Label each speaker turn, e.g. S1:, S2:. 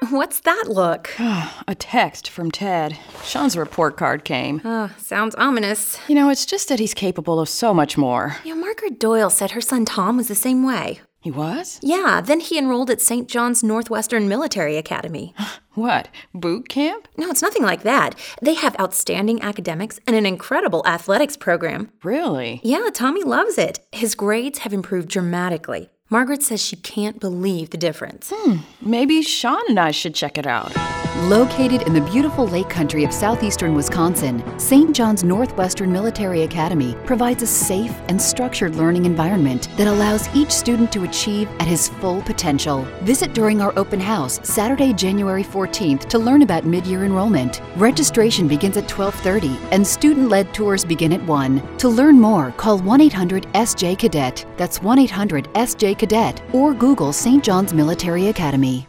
S1: What's that look?
S2: A text from Ted. Sean's report card came.
S1: Sounds ominous.
S2: It's just that he's capable of so much more.
S1: Margaret Doyle said her son Tom was the same way.
S2: He was?
S1: Yeah, then he enrolled at St. John's Northwestern Military Academy.
S2: What, boot camp?
S1: No, it's nothing like that. They have outstanding academics and an incredible athletics program.
S2: Really?
S1: Yeah, Tommy loves it. His grades have improved dramatically. Margaret says she can't believe the difference.
S2: Maybe Sean and I should check it out.
S3: Located in the beautiful lake country of southeastern Wisconsin, St. John's Northwestern Military Academy provides a safe and structured learning environment that allows each student to achieve at his full potential. Visit during our open house, Saturday, January 14th, to learn about mid-year enrollment. Registration begins at 12:30 and student-led tours begin at 1. To learn more, call 1-800-SJ-CADET. That's 1-800-SJ-CADET or Google St. John's Military Academy.